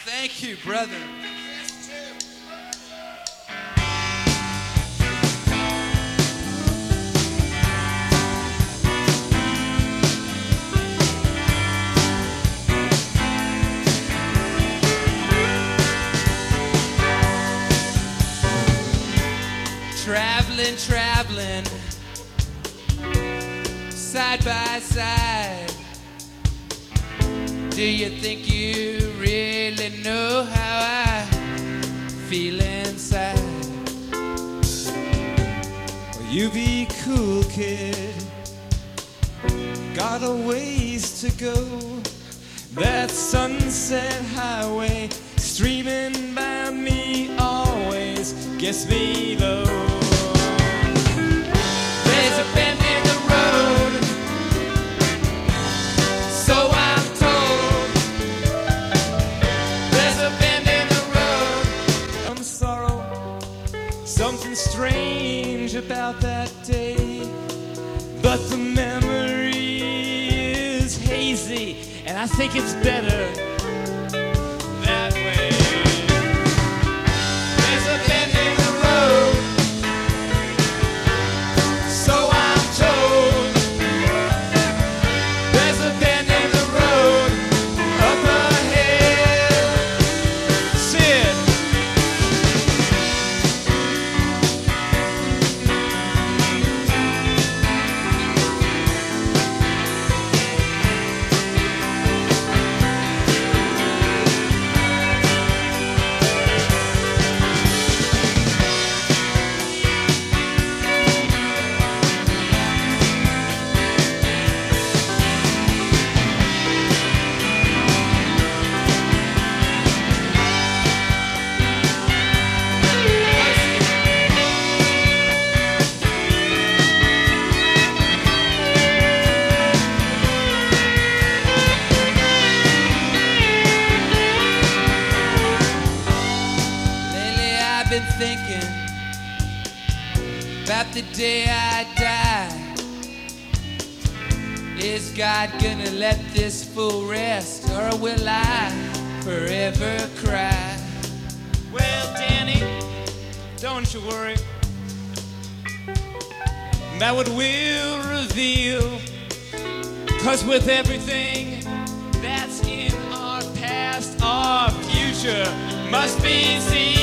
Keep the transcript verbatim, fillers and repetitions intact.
Thank you, brother. Traveling, traveling, side by side. Do you think you really know how I feel inside? Well, you be cool, kid. Got a ways to go. That Sunset Highway streaming by me always gets me low. There's a bend in the road, so I'm told. There's a bend in the road. Some sorrow, something strange about that day, but the memory is hazy, and I think it's better that way. There's a bend in the road, so I'm told. There's a bend in the road up ahead. Sid. Been thinking about the day I die. Is God gonna let this fool rest, or will I forever cry? Well, Danny, don't you worry. That what we'll reveal, 'cause with everything that's in our past, our future must be seen.